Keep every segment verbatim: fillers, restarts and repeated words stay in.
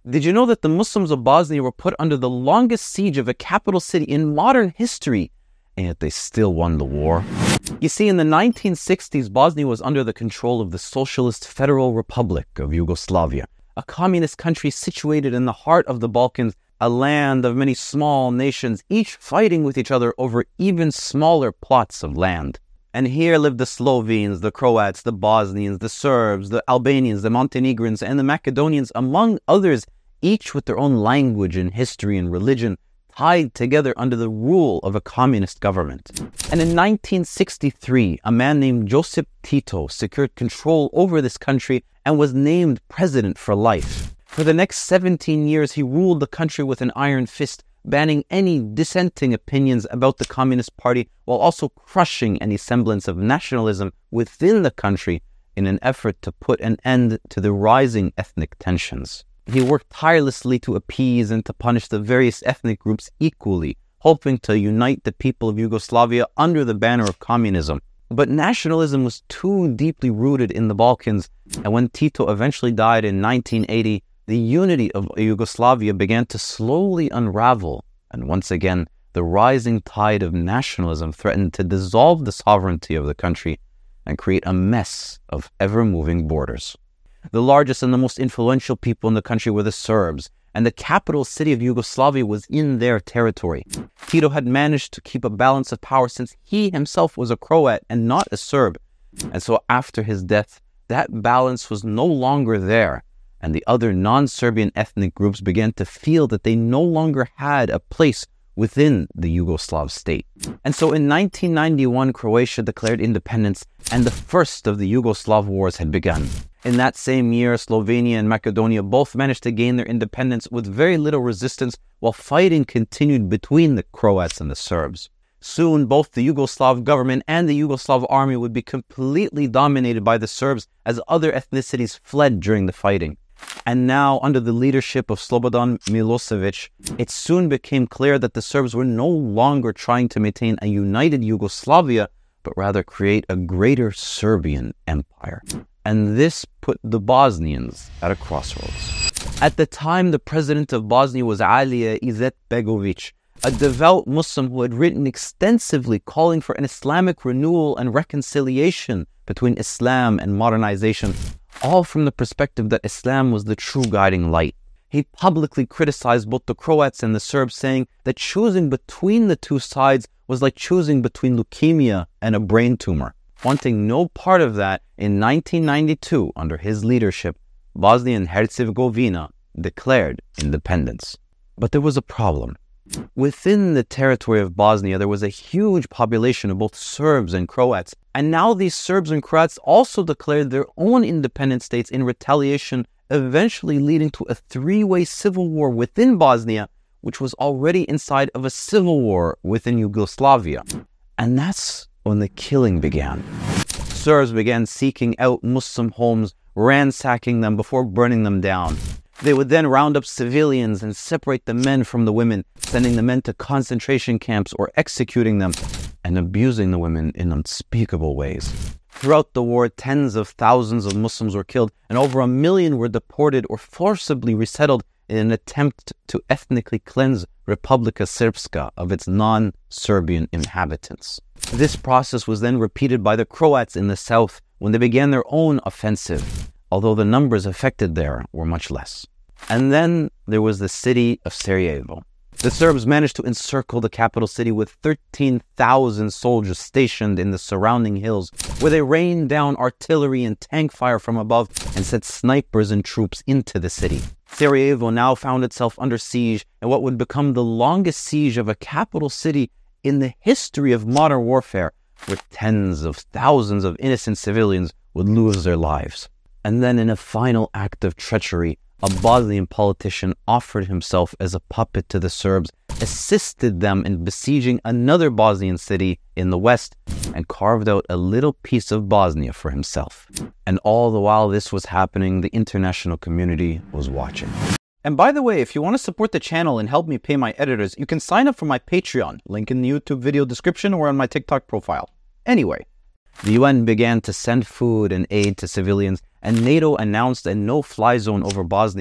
Did you know that the Muslims of Bosnia were put under the longest siege of a capital city in modern history, and yet they still won the war? You see, in the nineteen sixties, Bosnia was under the control of the Socialist Federal Republic of Yugoslavia, a communist country situated in the heart of the Balkans, a land of many small nations, each fighting with each other over even smaller plots of land. And here lived the Slovenes, the Croats, the Bosnians, the Serbs, the Albanians, the Montenegrins, and the Macedonians, among others, each with their own language and history and religion, tied together under the rule of a communist government. And in nineteen sixty-three, a man named Josip Tito secured control over this country and was named president for life. For the next seventeen years, he ruled the country with an iron fist, banning any dissenting opinions about the Communist Party while also crushing any semblance of nationalism within the country in an effort to put an end to the rising ethnic tensions. He worked tirelessly to appease and to punish the various ethnic groups equally, hoping to unite the people of Yugoslavia under the banner of communism. But nationalism was too deeply rooted in the Balkans, and when Tito eventually died in nineteen eighty, the unity of Yugoslavia began to slowly unravel, and once again, the rising tide of nationalism threatened to dissolve the sovereignty of the country and create a mess of ever-moving borders. The largest and the most influential people in the country were the Serbs, and the capital city of Yugoslavia was in their territory. Tito had managed to keep a balance of power since he himself was a Croat and not a Serb, and so after his death, that balance was no longer there, and the other non-Serbian ethnic groups began to feel that they no longer had a place within the Yugoslav state. And so in nineteen ninety-one, Croatia declared independence, and the first of the Yugoslav wars had begun. In that same year, Slovenia and Macedonia both managed to gain their independence with very little resistance, while fighting continued between the Croats and the Serbs. Soon, both the Yugoslav government and the Yugoslav army would be completely dominated by the Serbs as other ethnicities fled during the fighting. And now, under the leadership of Slobodan Milosevic, it soon became clear that the Serbs were no longer trying to maintain a united Yugoslavia, but rather create a greater Serbian empire. And this put the Bosnians at a crossroads. At the time, the president of Bosnia was Alija Izetbegovic, a devout Muslim who had written extensively calling for an Islamic renewal and reconciliation between Islam and modernization, all from the perspective that Islam was the true guiding light. He publicly criticized both the Croats and the Serbs, saying that choosing between the two sides was like choosing between leukemia and a brain tumor. Wanting no part of that, in nineteen ninety-two, under his leadership, Bosnia and Herzegovina declared independence. But there was a problem. Within the territory of Bosnia, there was a huge population of both Serbs and Croats, and now these Serbs and Croats also declared their own independent states in retaliation, eventually leading to a three-way civil war within Bosnia, which was already inside of a civil war within Yugoslavia. And that's when the killing began. Serbs began seeking out Muslim homes, ransacking them before burning them down. They would then round up civilians and separate the men from the women, sending the men to concentration camps or executing them, and abusing the women in unspeakable ways. Throughout the war, tens of thousands of Muslims were killed, and over a million were deported or forcibly resettled in an attempt to ethnically cleanse Republika Srpska of its non-Serbian inhabitants. This process was then repeated by the Croats in the south when they began their own offensive, although the numbers affected there were much less. And then there was the city of Sarajevo. The Serbs managed to encircle the capital city with thirteen thousand soldiers stationed in the surrounding hills, where they rained down artillery and tank fire from above and sent snipers and troops into the city. Sarajevo now found itself under siege in what would become the longest siege of a capital city in the history of modern warfare, where tens of thousands of innocent civilians would lose their lives. And then in a final act of treachery, a Bosnian politician offered himself as a puppet to the Serbs, assisted them in besieging another Bosnian city in the west, and carved out a little piece of Bosnia for himself. And all the while this was happening, the international community was watching. And by the way, if you want to support the channel and help me pay my editors, you can sign up for my Patreon, link in the YouTube video description or on my TikTok profile. Anyway, the U N began to send food and aid to civilians, and NATO announced a no-fly zone over Bosnia,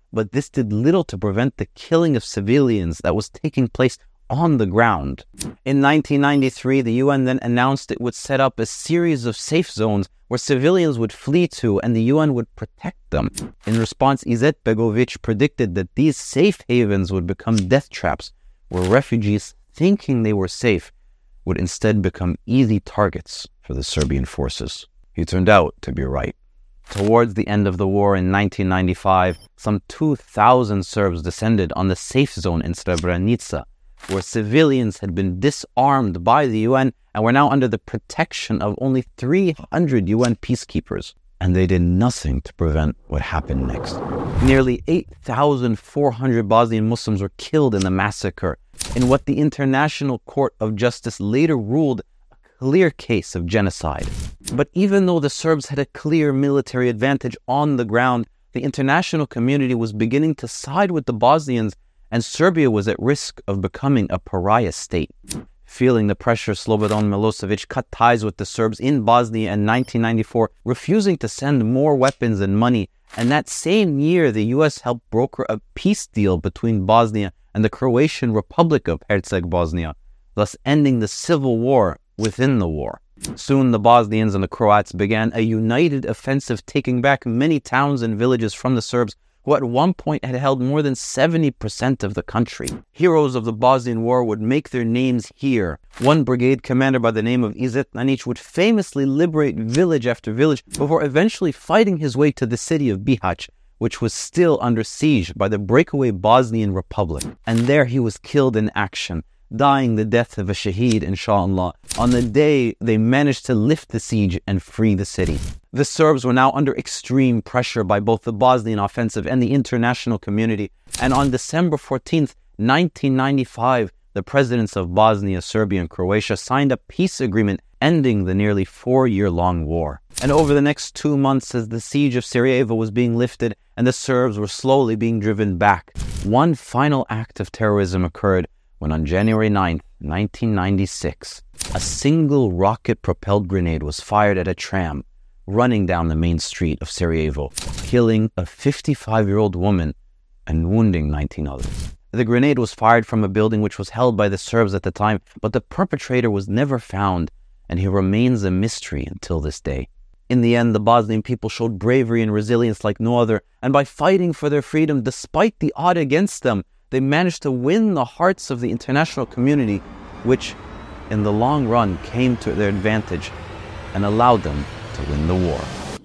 but this did little to prevent the killing of civilians that was taking place on the ground. In nineteen ninety-three, the U N then announced it would set up a series of safe zones where civilians would flee to and the U N would protect them. In response, Izzet Begovic predicted that these safe havens would become death traps where refugees, thinking they were safe, would instead become easy targets for the Serbian forces. He turned out to be right. Towards the end of the war in nineteen ninety-five, some two thousand Serbs descended on the safe zone in Srebrenica, where civilians had been disarmed by the U N and were now under the protection of only three hundred U N peacekeepers. And they did nothing to prevent what happened next. Nearly eight thousand four hundred Bosnian Muslims were killed in the massacre, in what the International Court of Justice later ruled a clear case of genocide. But even though the Serbs had a clear military advantage on the ground, the international community was beginning to side with the Bosnians, and Serbia was at risk of becoming a pariah state. Feeling the pressure, Slobodan Milosevic cut ties with the Serbs in Bosnia in nineteen ninety-four, refusing to send more weapons and money. And that same year, the U S helped broker a peace deal between Bosnia and the Croatian Republic of Herzegovina, thus ending the civil war within the war. Soon the Bosnians and the Croats began a united offensive, taking back many towns and villages from the Serbs, who at one point had held more than seventy percent of the country. Heroes of the Bosnian War would make their names here. One brigade commander by the name of Izzet Nanic would famously liberate village after village before eventually fighting his way to the city of Bihać, which was still under siege by the breakaway Bosnian Republic. And there he was killed in action, dying the death of a shaheed, inshallah, on the day they managed to lift the siege and free the city. The Serbs were now under extreme pressure by both the Bosnian offensive and the international community, and on December fourteenth, nineteen ninety-five, the presidents of Bosnia, Serbia, and Croatia signed a peace agreement ending the nearly four-year-long war. And over the next two months, as the siege of Sarajevo was being lifted and the Serbs were slowly being driven back, one final act of terrorism occurred when on January ninth, nineteen ninety-six, a single rocket-propelled grenade was fired at a tram running down the main street of Sarajevo, killing a fifty-five-year-old woman and wounding nineteen others. The grenade was fired from a building which was held by the Serbs at the time, but the perpetrator was never found, and he remains a mystery until this day. In the end, the Bosnian people showed bravery and resilience like no other, and by fighting for their freedom despite the odd against them, they managed to win the hearts of the international community, which, in the long run, came to their advantage and allowed them to win the war.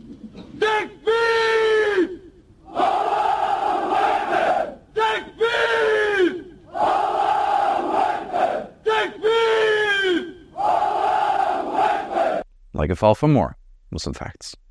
Takbir! Allahu Akbar! Takbir! Allahu Akbar! Takbir! Allahu Akbar! Like and follow for more Muslim Facts.